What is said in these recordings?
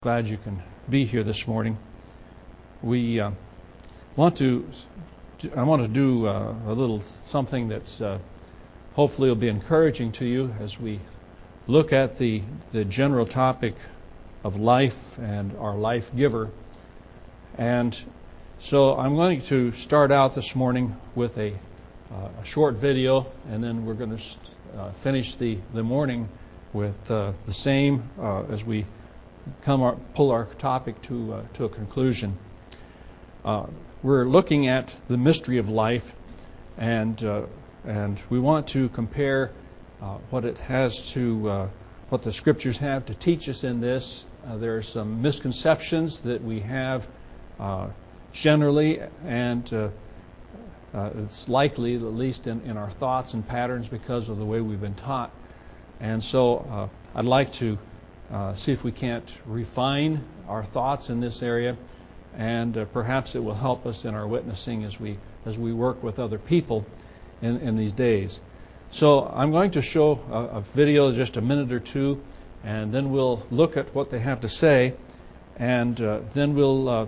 Glad you can be here this morning. I want to do a little something that's hopefully will be encouraging to you as we look at the general topic of life and our life giver. And so I'm going to start out this morning with a short video, and then we're going to finish the morning with the same as we pull our topic to a conclusion. We're looking at the mystery of life, and we want to compare what it has to what the Scriptures have to teach us in this. There are some misconceptions that we have generally, and it's likely, at least in our thoughts and patterns, because of the way we've been taught. And so I'd like to see if we can't refine our thoughts in this area, and perhaps it will help us in our witnessing as we work with other people in these days. So I'm going to show a video, just a minute or two, and then we'll look at what they have to say, and then we'll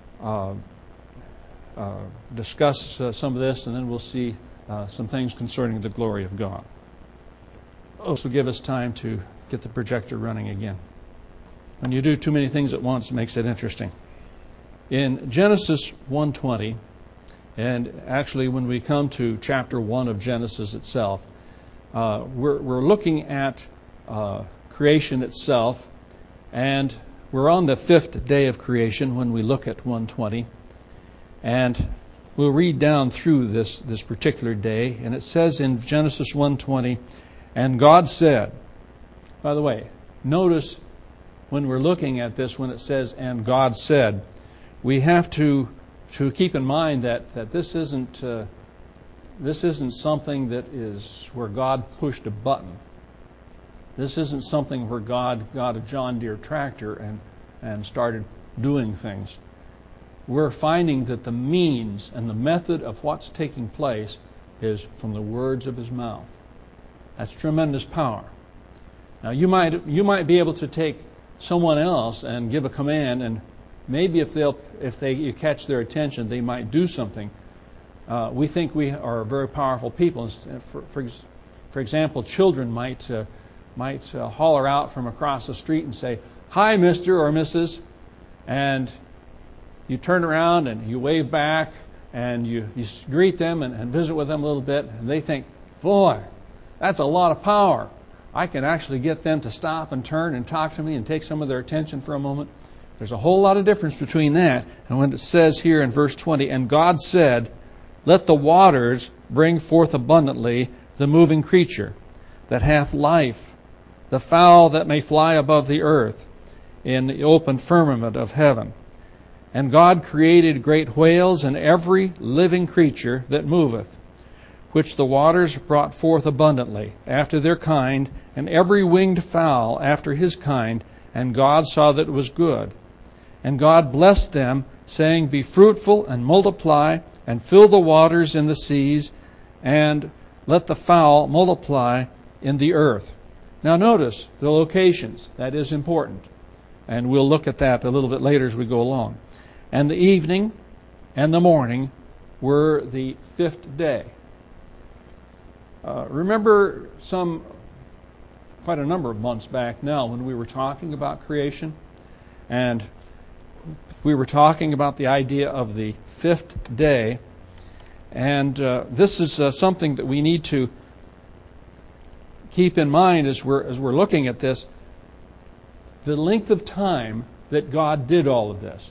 discuss some of this, and then we'll see some things concerning the glory of God. This will give us time to get the projector running again. When you do too many things at once, it makes it interesting. In Genesis 1:20, and actually when we come to chapter 1 of Genesis itself, we're looking at creation itself, and we're on the fifth day of creation when we look at 1:20, and we'll read down through this particular day, and it says in Genesis 1:20, "And God said," by the way, notice when we're looking at this, when it says, "and God said," we have to keep in mind that this isn't something that is where God pushed a button. This isn't something where God got a John Deere tractor and started doing things. We're finding that the means and the method of what's taking place is from the words of His mouth. That's tremendous power. Now you might be able to take someone else and give a command, and maybe if you catch their attention, they might do something. We think we are very powerful people. For example, children might holler out from across the street and say, "Hi, Mr. or Mrs." And you turn around and you wave back and you greet them and visit with them a little bit, and they think, "Boy, that's a lot of power. I can actually get them to stop and turn and talk to me and take some of their attention for a moment." There's a whole lot of difference between that and when it says here in verse 20, "And God said, Let the waters bring forth abundantly the moving creature that hath life, the fowl that may fly above the earth in the open firmament of heaven. And God created great whales and every living creature that moveth, which the waters brought forth abundantly, after their kind, and every winged fowl after his kind. And God saw that it was good. And God blessed them, saying, Be fruitful and multiply, and fill the waters in the seas, and let the fowl multiply in the earth." Now notice the locations. That is important. And we'll look at that a little bit later as we go along. "And the evening and the morning were the fifth day." Remember quite a number of months back now when we were talking about creation, and we were talking about the idea of the fifth day, and this is something that we need to keep in mind as we're looking at this, the length of time that God did all of this.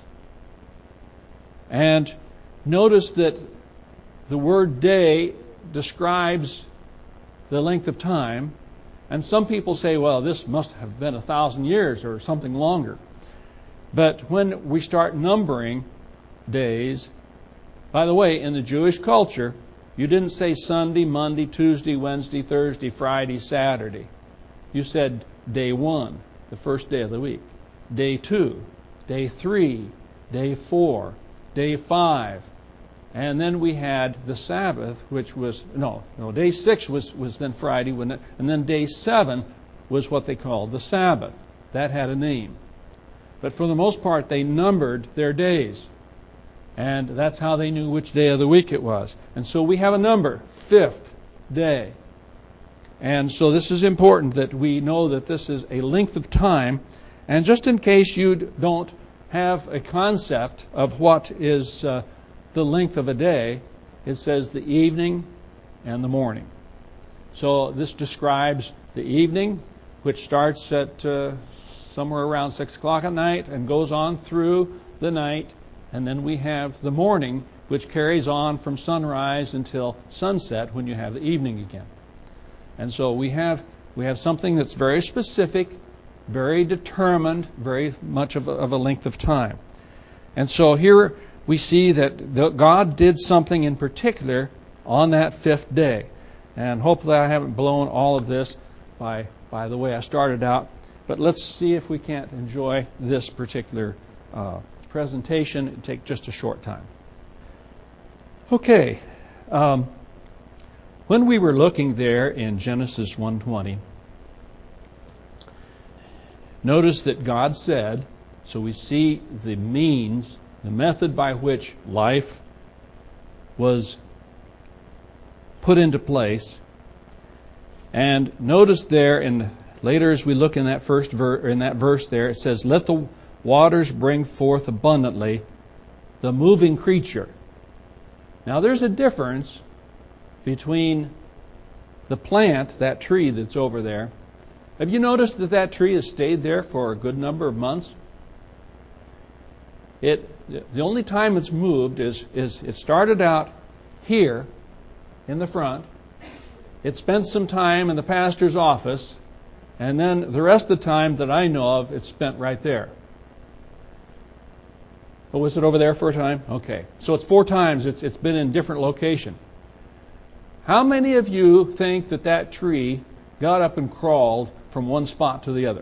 And notice that the word day describes the length of time, and some people say, well, this must have been 1,000 years or something longer. But when we start numbering days, by the way, in the Jewish culture, you didn't say Sunday, Monday, Tuesday, Wednesday, Thursday, Friday, Saturday. You said day 1, the first day of the week, day 2, day 3, day 4, day 5, and then we had the Sabbath, which was, day 6 was then Friday, wasn't it? And then day 7 was what they called the Sabbath. That had a name. But for the most part, they numbered their days. And that's how they knew which day of the week it was. And so we have a number, fifth day. And so this is important that we know that this is a length of time. And just in case you don't have a concept of what is the length of a day, it says the evening and the morning. So this describes the evening, which starts at somewhere around 6 o'clock at night and goes on through the night. And then we have the morning, which carries on from sunrise until sunset when you have the evening again. And so we have something that's very specific, very determined, very much of a length of time. And so here we see that God did something in particular on that fifth day. And hopefully I haven't blown all of this by the way I started out. But let's see if we can't enjoy this particular presentation. It'll take just a short time. Okay. When we were looking there in Genesis 1:20, notice that God said, so we see the means, the method by which life was put into place. And notice there, later as we look in that verse there, it says, "Let the waters bring forth abundantly the moving creature." Now there's a difference between the plant, that tree that's over there. Have you noticed that tree has stayed there for a good number of months? The only time it's moved is it started out here in the front. It spent some time in the pastor's office, and then the rest of the time that I know of, it's spent right there. Oh, was it over there for a time? Okay. So it's 4 times it's been in different location. How many of you think that tree got up and crawled from one spot to the other?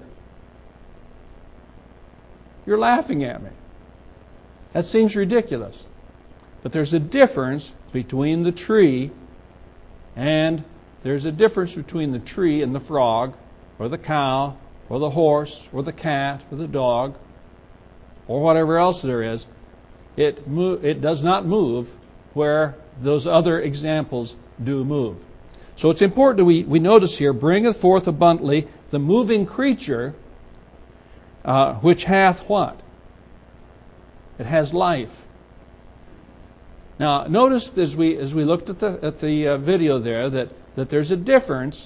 You're laughing at me. That seems ridiculous. But there's a difference between the tree and there's a difference between the tree and the frog or the cow or the horse or the cat or the dog or whatever else there is. It does not move where those other examples do move. So it's important that we notice here, "Bringeth forth abundantly the moving creature, which hath" what? It has life. Now notice as we looked at the video there that there's a difference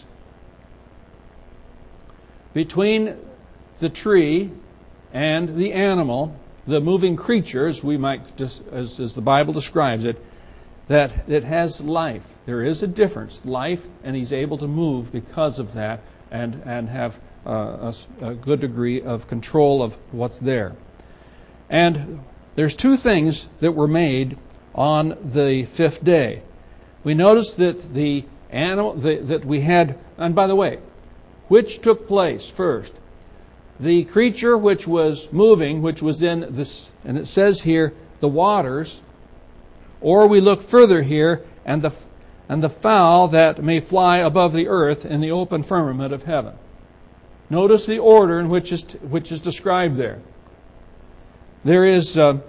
between the tree and the animal, the moving creature, as the Bible describes it, that it has life. There is a difference, life, and he's able to move because of that and have a good degree of control of what's there. And there's 2 things that were made on the 5th day. We notice that the animal that we had, and by the way, which took place first? The creature which was moving, which was in this, and it says here, the waters, or we look further here, and the fowl that may fly above the earth in the open firmament of heaven. Notice the order in which is described there. There is some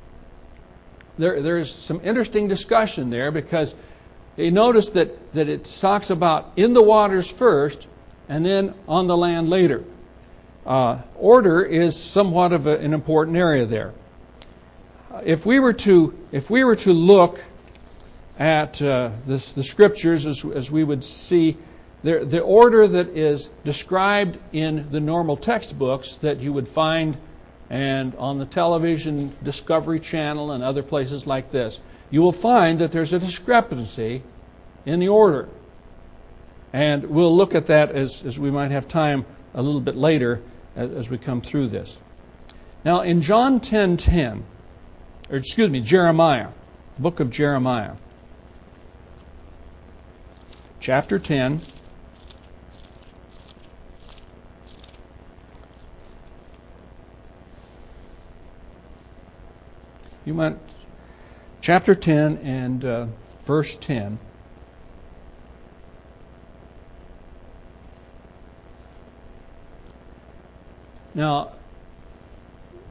interesting discussion there because you notice that it talks about in the waters first and then on the land later. Order is somewhat of an important area there. If we were to look at the scriptures as we would see the order that is described in the normal textbooks that you would find and on the television Discovery Channel and other places like this, you will find that there's a discrepancy in the order. And we'll look at that as we might have time a little bit later as we come through this. Now in Jeremiah, the book of Jeremiah, chapter 10, chapter 10 and verse 10. Now,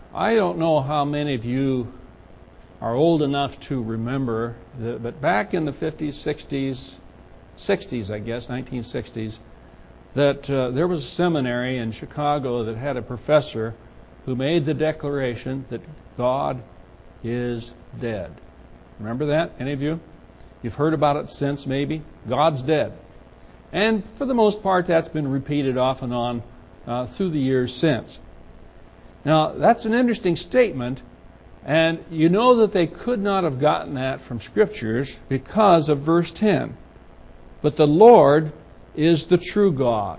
I don't know how many of you are old enough to remember, but back in the 50s, 60s, I guess, 1960s, that there was a seminary in Chicago that had a professor who made the declaration that God is dead. Remember that, any of you? You've heard about it since, maybe. God's dead. And for the most part, that's been repeated off and on through the years since. Now, that's an interesting statement, and you know that they could not have gotten that from Scriptures because of verse 10. But the Lord is the true God.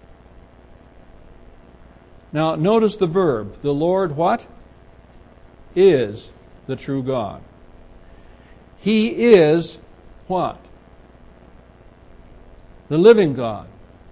Now, notice the verb. The Lord what? Is the true God. He is what? The living God.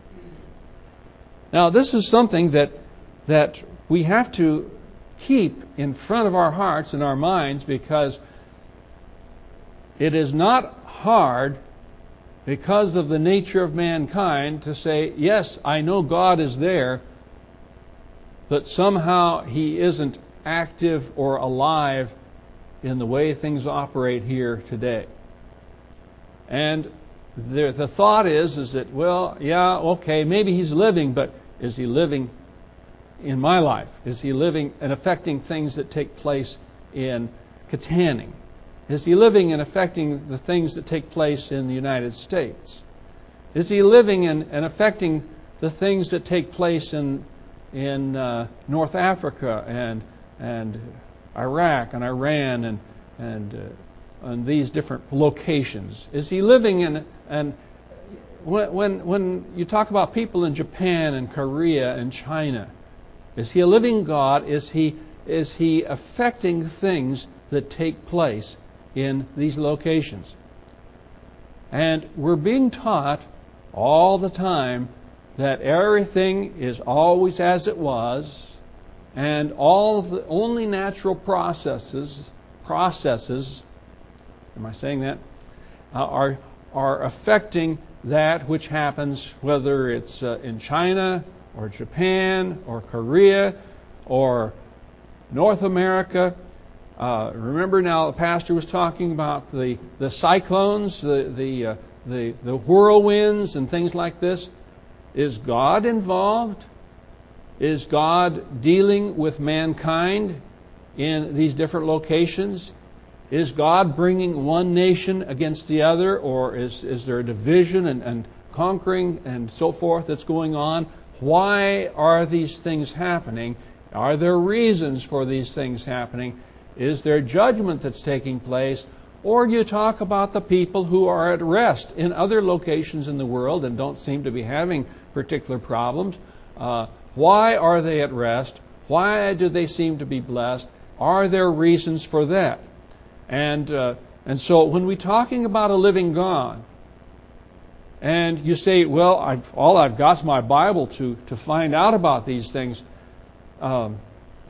Now, this is something that we have to keep in front of our hearts and our minds, because it is not hard, because of the nature of mankind, to say, yes, I know God is there, but somehow He isn't active or alive in the way things operate here today. And the thought is that, well, yeah, okay, maybe He's living, but is He living in my life? Is He living and affecting things that take place in Katanning? Is He living and affecting the things that take place in the United States? Is He living and affecting the things that take place in North Africa and Iraq and Iran and these different locations? Is He living in, and when you talk about people in Japan and Korea and China, is He a living God? Is He affecting things that take place in these locations? And we're being taught all the time that everything is always as it was, and all of the only natural processes, am I saying that, are affecting that which happens, whether it's in China or Japan or Korea or North America. Remember now, the pastor was talking about the cyclones, the whirlwinds and things like this. Is God involved? Is God dealing with mankind in these different locations? Is God bringing one nation against the other, or is there a division and conquering and so forth that's going on? Why are these things happening? Are there reasons for these things happening? Is there judgment that's taking place? Or you talk about the people who are at rest in other locations in the world and don't seem to be having particular problems. Why are they at rest? Why do they seem to be blessed? Are there reasons for that? And so when we're talking about a living God, and you say, well, all I've got is my Bible to find out about these things. God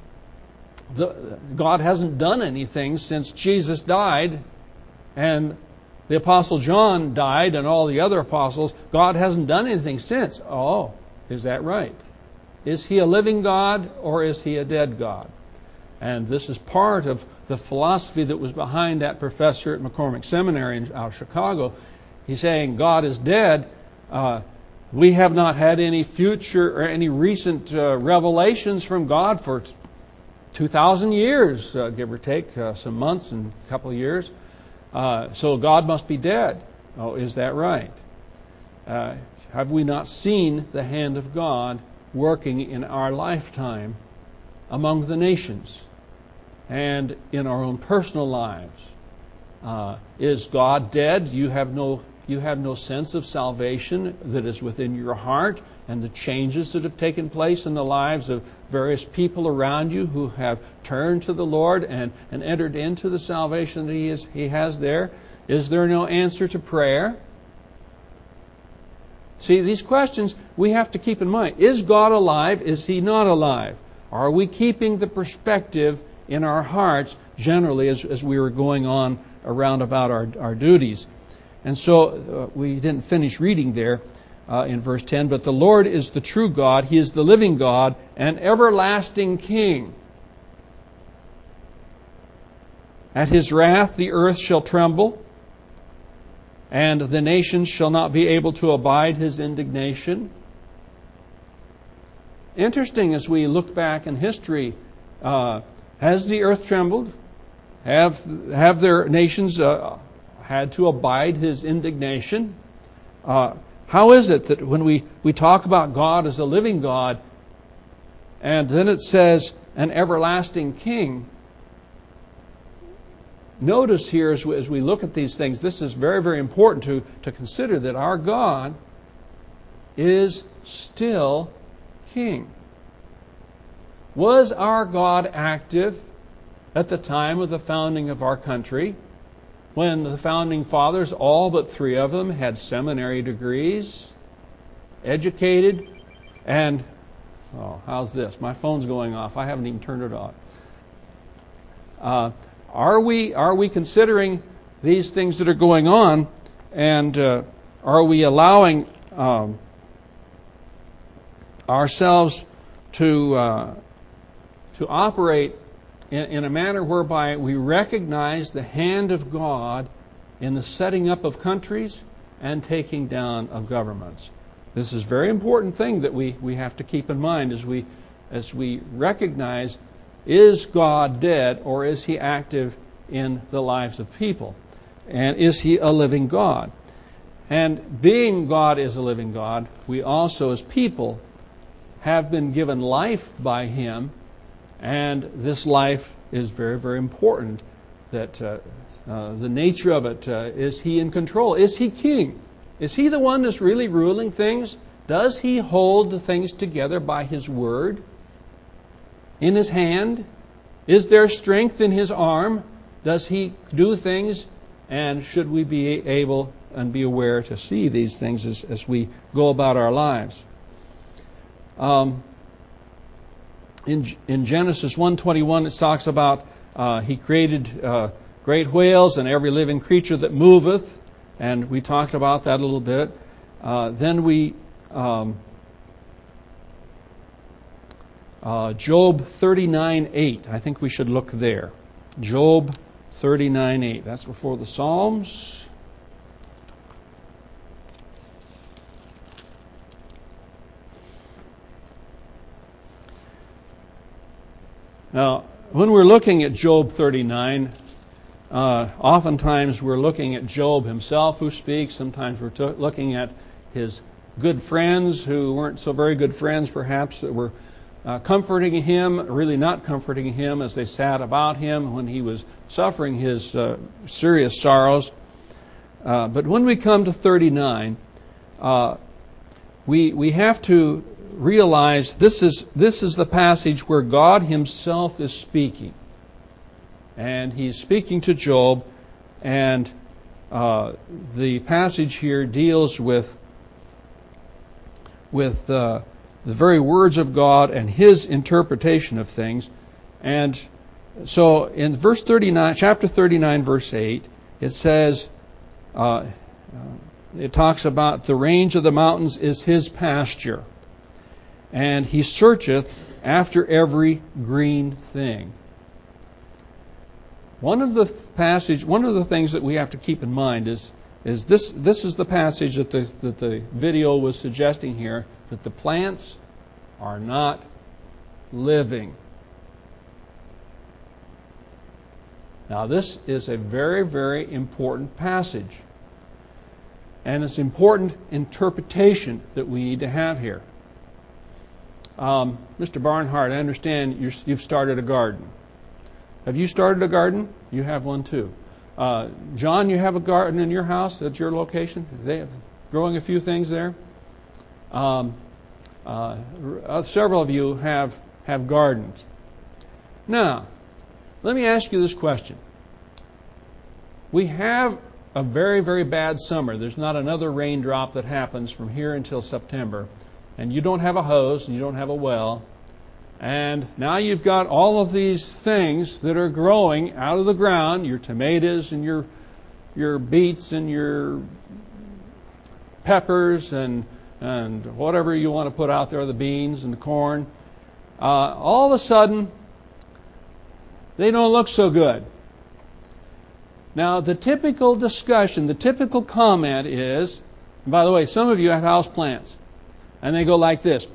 hasn't done anything since Jesus died and the Apostle John died and all the other apostles. God hasn't done anything since. Oh, is that right? Is He a living God or is He a dead God? And this is part of the philosophy that was behind that professor at McCormick Seminary out of Chicago. He's saying God is dead. We have not had any future or any recent revelations from God for 2,000 years, give or take, some months and a couple of years. So God must be dead. Oh, is that right? Have we not seen the hand of God working in our lifetime among the nations and in our own personal lives? Is God dead? You have no sense of salvation that is within your heart, and the changes that have taken place in the lives of various people around you who have turned to the Lord and entered into the salvation that He has there. Is there no answer to prayer? See, these questions we have to keep in mind. Is God alive? Is He not alive? Are we keeping the perspective in our hearts generally as we were going on around about our duties? And so we didn't finish reading there in verse 10, but the Lord is the true God. He is the living God and everlasting King. At his wrath the earth shall tremble, and the nations shall not be able to abide his indignation. Interesting as we look back in history, has the earth trembled? Have their nations had to abide his indignation? How is it that when we talk about God as a living God, and then it says an everlasting king, notice here as we look at these things, this is very, very important to consider that our God is still king. Was our God active at the time of the founding of our country, when the founding fathers, all but 3 of them, had seminary degrees, educated, and, how's this? My phone's going off. I haven't even turned it off. Are we considering these things that are going on, and are we allowing ourselves to operate in a manner whereby we recognize the hand of God in the setting up of countries and taking down of governments? This is a very important thing that we have to keep in mind as we recognize, is God dead or is he active in the lives of people? And is he a living God? And being God is a living God, we also as people have been given life by him, and this life is very, very important. That the nature of it, is he in control? Is he king? Is he the one that's really ruling things? Does he hold the things together by his word? In his hand? Is there strength in his arm? Does he do things? And should we be able and be aware to see these things as we go about our lives? In Genesis 1:21, it talks about he created great whales and every living creature that moveth, and we talked about that a little bit. Then we Job 39:8. I think we should look there. Job 39:8. That's before the Psalms. Now, when we're looking at Job 39, oftentimes we're looking at Job himself who speaks. Sometimes we're looking at his good friends who weren't so very good friends, perhaps, that were comforting him, really not comforting him as they sat about him when he was suffering his serious sorrows. But when we come to 39, we have to realize this is the passage where God himself is speaking. And he's speaking to Job, and the passage here deals with the very words of God and his interpretation of things. And so in verse 39, chapter 39, verse 8, it says, it talks about the range of the mountains is his pasture, and he searcheth after every green thing. One of the things that we have to keep in mind is this is the passage that the video was suggesting here, that the plants are not living. Now, this is a very, very important passage, and it's important interpretation that we need to have here. Mr. Barnhart, I understand you've started a garden. Have you started a garden? You have one too. John, you have a garden in your house at your location? They have growing a few things there. Several of you have gardens. Now, let me ask you this question. We have a very, very bad summer. There's not another raindrop that happens from here until September. And you don't have a hose, and you don't have a well. And now you've got all of these things that are growing out of the ground, your tomatoes and your beets and your peppers and whatever you want to put out there, the beans and the corn. All of a sudden, they don't look so good. Now, the typical discussion, the typical comment is, and by the way, some of you have house plants, and they go like this.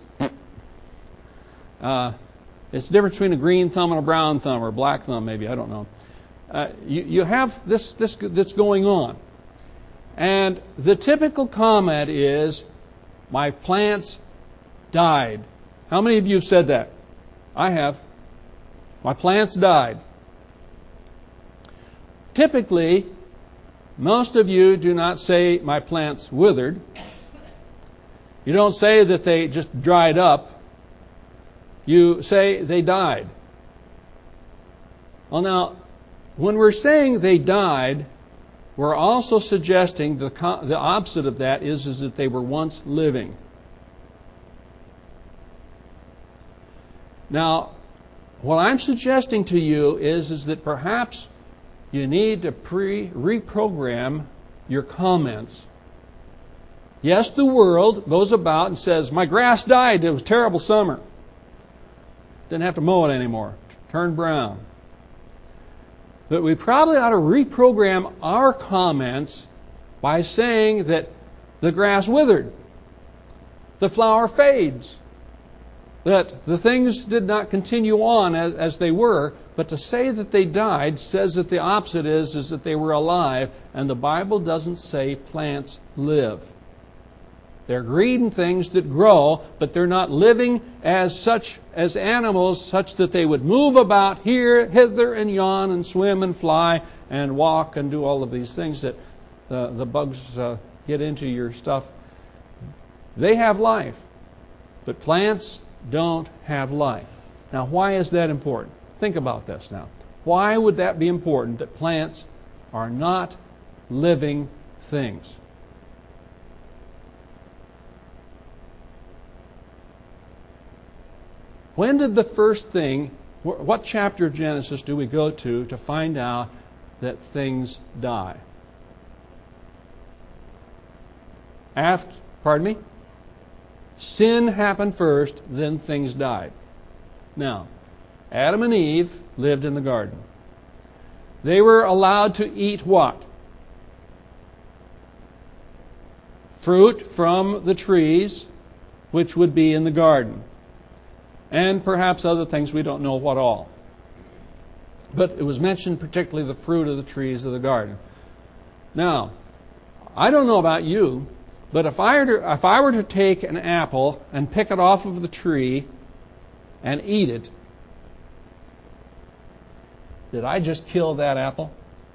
It's the difference between a green thumb and a brown thumb, or a black thumb maybe, I don't know. You have this that's going on. And the typical comment is, my plants died. How many of you have said that? I have. My plants died. Typically, most of you do not say, my plants withered. You don't say that they just dried up. You say they died. Well, now, when we're saying they died, we're also suggesting the opposite of that is that they were once living. Now, what I'm suggesting to you is that perhaps you need to reprogram your comments. Yes, the world goes about and says, my grass died, it was a terrible summer. Didn't have to mow it anymore. Turned brown. But we probably ought to reprogram our comments by saying that the grass withered, the flower fades, that the things did not continue on as they were, but to say that they died says that the opposite is that they were alive, and the Bible doesn't say plants live. They're green things that grow, but they're not living as animals, such that they would move about here, hither, and yon, and swim and fly and walk and do all of these things that the bugs get into your stuff. They have life, but plants don't have life. Now, why is that important? Think about this now. Why would that be important, that plants are not living things? When did the first thing, what chapter of Genesis do we go to find out that things die? Pardon me? Sin happened first, then things died. Now, Adam and Eve lived in the garden. They were allowed to eat what? Fruit from the trees, which would be in the garden. And perhaps other things, we don't know what all. But it was mentioned particularly the fruit of the trees of the garden. Now, I don't know about you, but if I were to take an apple and pick it off of the tree and eat it, did I just kill that apple?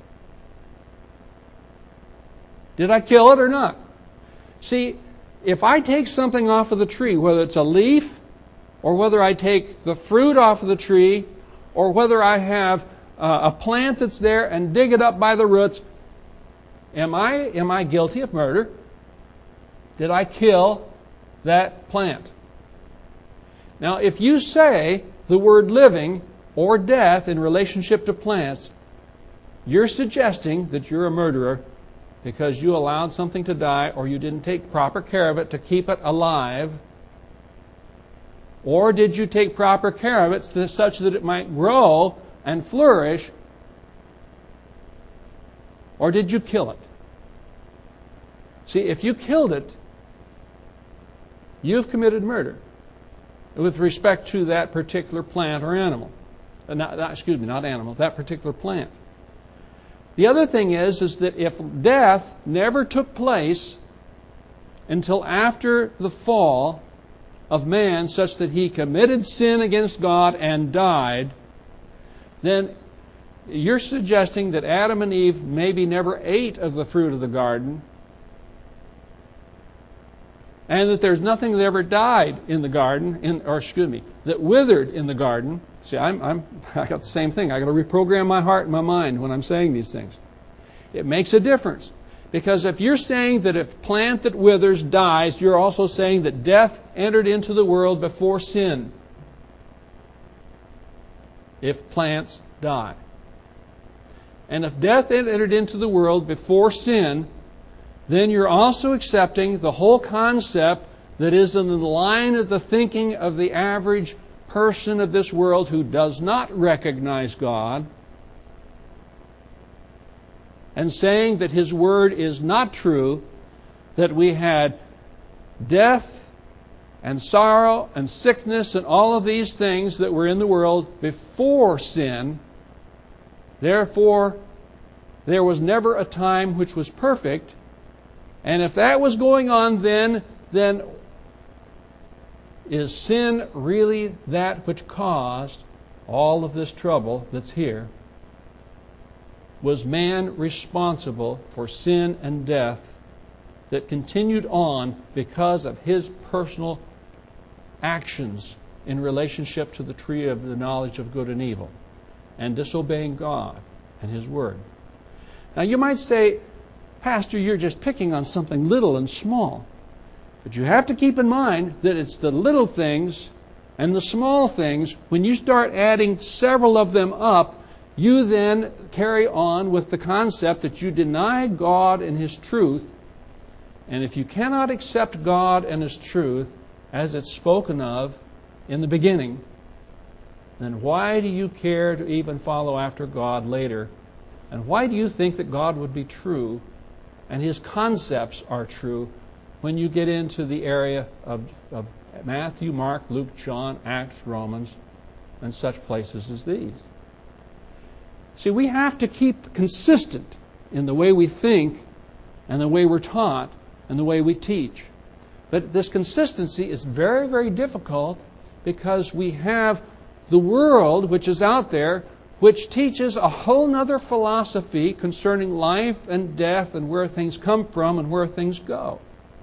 Did I kill it or not? See, if I take something off of the tree, whether it's a leaf, or whether I take the fruit off of the tree, or whether I have a plant that's there and dig it up by the roots, am I guilty of murder? Did I kill that plant? Now, if you say the word living or death in relationship to plants, you're suggesting that you're a murderer because you allowed something to die, or you didn't take proper care of it to keep it alive. Or did you take proper care of it such that it might grow and flourish? Or did you kill it? See, if you killed it, you've committed murder with respect to that particular plant or animal. Not animal, that particular plant. The other thing is that if death never took place until after the fall of man, such that he committed sin against God and died, then you're suggesting that Adam and Eve maybe never ate of the fruit of the garden, and that there's nothing that ever died in the garden, that withered in the garden. See, I got the same thing. I got to reprogram my heart and my mind when I'm saying these things. It makes a difference. Because if you're saying that if plant that withers dies, you're also saying that death entered into the world before sin. If plants die. And if death entered into the world before sin, then you're also accepting the whole concept that is in the line of the thinking of the average person of this world who does not recognize God, and saying that His Word is not true, that we had death and sorrow and sickness and all of these things that were in the world before sin. Therefore, there was never a time which was perfect. And if that was going on then is sin really that which caused all of this trouble that's here? Was man responsible for sin and death that continued on because of his personal actions in relationship to the tree of the knowledge of good and evil and disobeying God and His Word? Now you might say, Pastor, you're just picking on something little and small. But you have to keep in mind that it's the little things and the small things. When you start adding several of them up, you then carry on with the concept that you deny God and His truth. And if you cannot accept God and His truth as it's spoken of in the beginning, then why do you care to even follow after God later? And why do you think that God would be true and His concepts are true when you get into the area of Matthew, Mark, Luke, John, Acts, Romans, and such places as these? See, we have to keep consistent in the way we think and the way we're taught and the way we teach. But this consistency is very, very difficult because we have the world which is out there which teaches a whole nother philosophy concerning life and death and where things come from and where things go.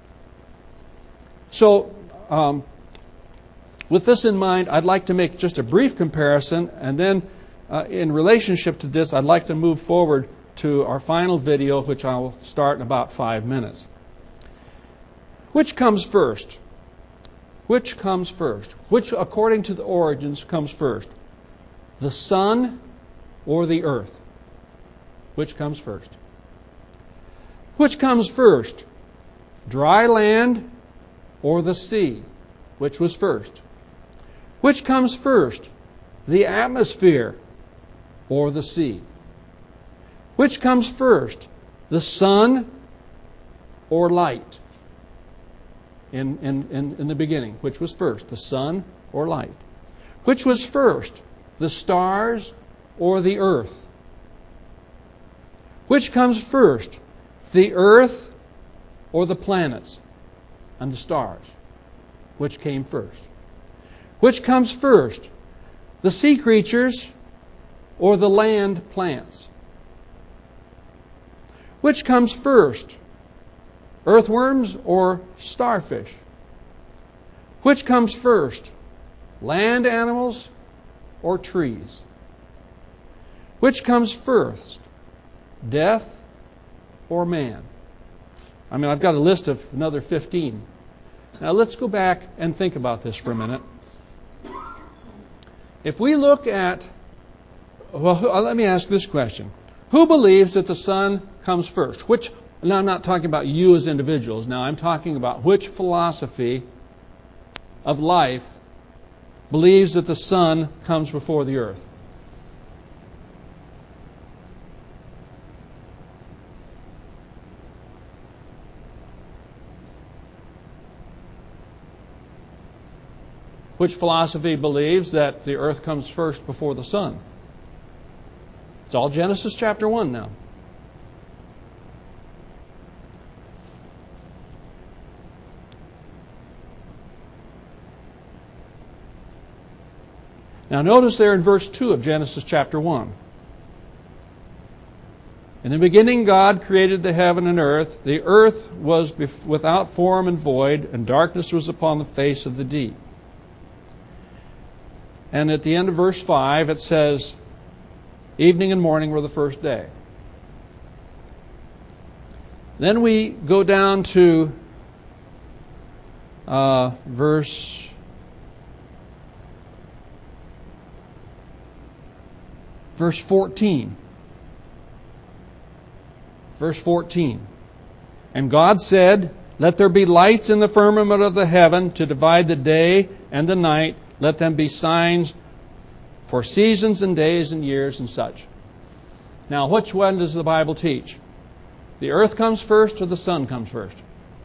So, with this in mind, I'd like to make just a brief comparison, and then in relationship to this, I'd like to move forward to our final video, which I'll start in about 5 minutes. Which comes first? Which comes first? Which, according to the origins, comes first? The sun or the earth? Which comes first? Which comes first? Dry land or the sea? Which was first? Which comes first? The atmosphere or the sea? Which comes first? The sun or light? In the beginning, which was first? The sun or light? Which was first? The stars or the earth? Which comes first? The earth or the planets and the stars? Which came first? Which comes first? The sea creatures or the land plants? Which comes first? Earthworms or starfish? Which comes first? Land animals or trees? Which comes first? Death or man? I mean, I've got a list of another 15. Now let's go back and think about this for a minute. If we look at, well, let me ask this question. Who believes that the sun comes first? Now, I'm not talking about you as individuals. Now, I'm talking about which philosophy of life believes that the sun comes before the earth. Which philosophy believes that the earth comes first before the sun? It's all Genesis chapter 1 now. Now notice there in verse 2 of Genesis chapter 1. In the beginning God created the heaven and earth. The earth was without form and void, and darkness was upon the face of the deep. And at the end of verse 5 it says, evening and morning were the first day. Then we go down to verse 14. Verse 14. And God said, let there be lights in the firmament of the heaven to divide the day and the night. Let them be signs for seasons and days and years and such. Now, which one does the Bible teach? The earth comes first or the sun comes first?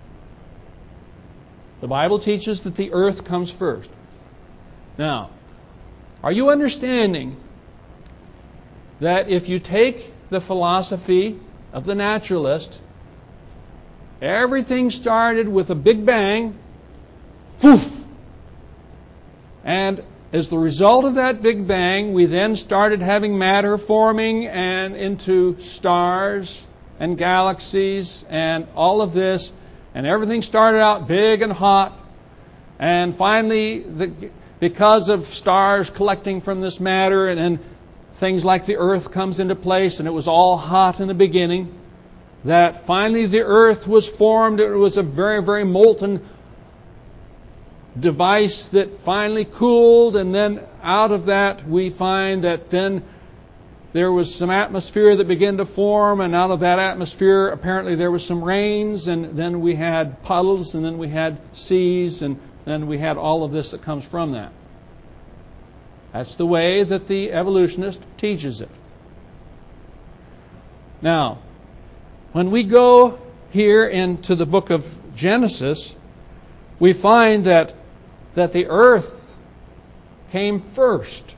The Bible teaches that the earth comes first. Now, are you understanding that if you take the philosophy of the naturalist, everything started with a big bang, poof, and as the result of that big bang, we then started having matter forming and into stars and galaxies and all of this, and everything started out big and hot, and finally, because of stars collecting from this matter, and then things like the earth comes into place, and it was all hot in the beginning, that finally the earth was formed. It was a very, very molten device that finally cooled, and then out of that we find that then there was some atmosphere that began to form, and out of that atmosphere apparently there was some rains, and then we had puddles, and then we had seas, and then we had all of this that comes from that. That's the way that the evolutionist teaches it. Now, when we go here into the book of Genesis, we find that the earth came first.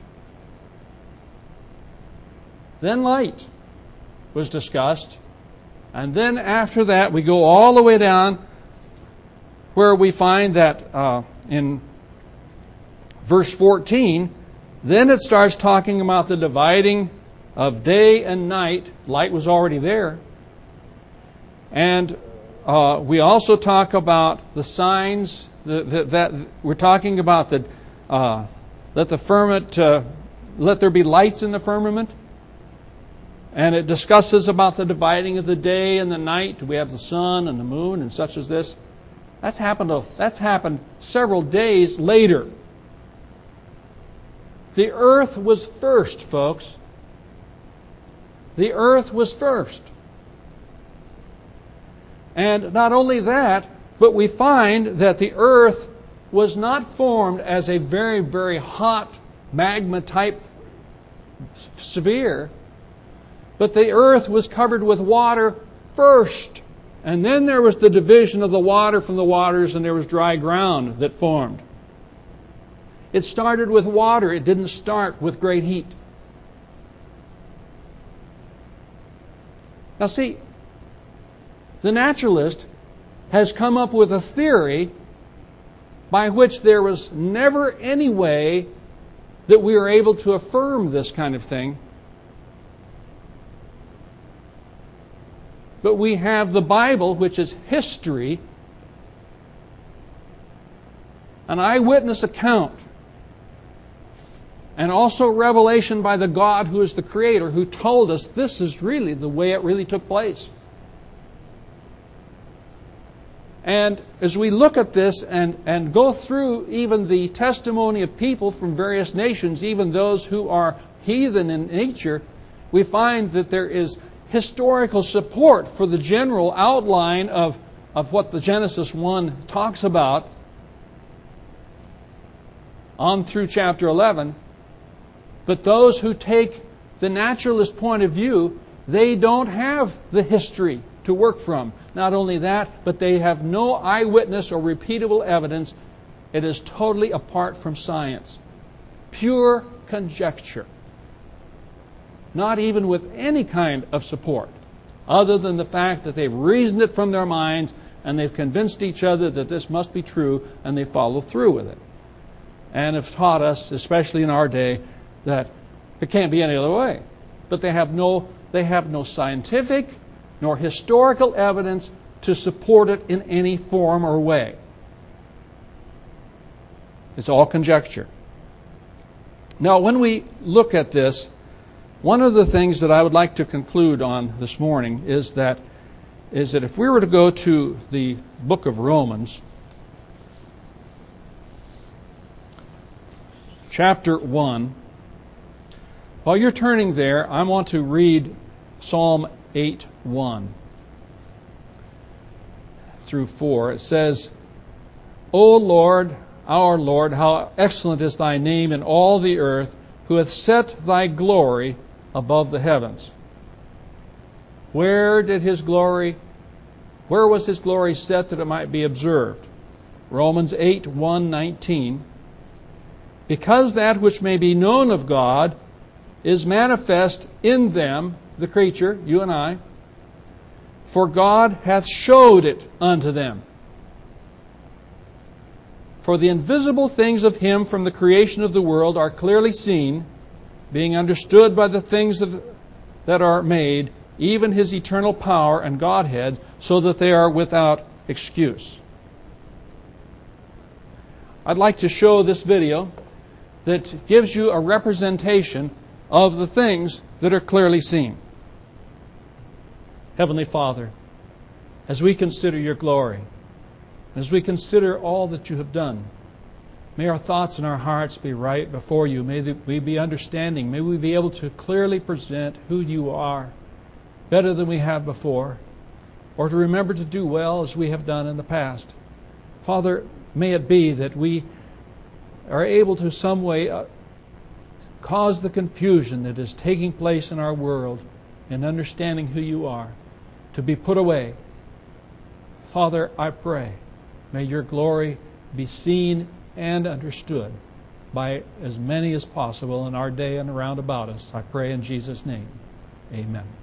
Then light was discussed. And then after that, we go all the way down where we find that in verse 14, then it starts talking about the dividing of day and night. Light was already there. And we also talk about the signs that we're talking about that let the firmament, let there be lights in the firmament. And it discusses about the dividing of the day and the night. We have the sun and the moon and such as this. That's happened several days later. The earth was first, folks. The earth was first. And not only that, but we find that the earth was not formed as a very, very hot magma-type sphere, but the earth was covered with water first. And then there was the division of the water from the waters, and there was dry ground that formed. It started with water. It didn't start with great heat. Now see, the naturalist has come up with a theory by which there was never any way that we are able to affirm this kind of thing. But we have the Bible, which is history, an eyewitness account, and also revelation by the God who is the Creator, who told us this is really the way it really took place. And as we look at this and go through even the testimony of people from various nations, even those who are heathen in nature, we find that there is historical support for the general outline of what the Genesis 1 talks about on through chapter 11. But those who take the naturalist point of view, they don't have the history to work from. Not only that, but they have no eyewitness or repeatable evidence. It is totally apart from science. Pure conjecture. Not even with any kind of support, other than the fact that they've reasoned it from their minds and they've convinced each other that this must be true, and they follow through with it. And have taught us, especially in our day, that it can't be any other way. But they have no scientific nor historical evidence to support it in any form or way. It's all conjecture. Now, when we look at this, one of the things that I would like to conclude on this morning is that if we were to go to the book of Romans, chapter 1, while you're turning there, I want to read Psalm 8:1 through 4. It says, O Lord, our Lord, how excellent is thy name in all the earth, who hath set thy glory above the heavens. Where was His glory set that it might be observed? Romans 8:1-19. Because that which may be known of God is manifest in them, the creature, you and I, for God hath showed it unto them. For the invisible things of Him from the creation of the world are clearly seen, being understood by the things that are made, even His eternal power and Godhead, so that they are without excuse. I'd like to show this video that gives you a representation of the things that are clearly seen. Heavenly Father, as we consider Your glory, as we consider all that You have done, may our thoughts and our hearts be right before You. May we be understanding. May we be able to clearly present who You are better than we have before, or to remember to do well as we have done in the past. Father, may it be that we are able to some way cause the confusion that is taking place in our world in understanding who You are to be put away. Father, I pray, may Your glory be seen and understood by as many as possible in our day and around about us. I pray in Jesus' name. Amen.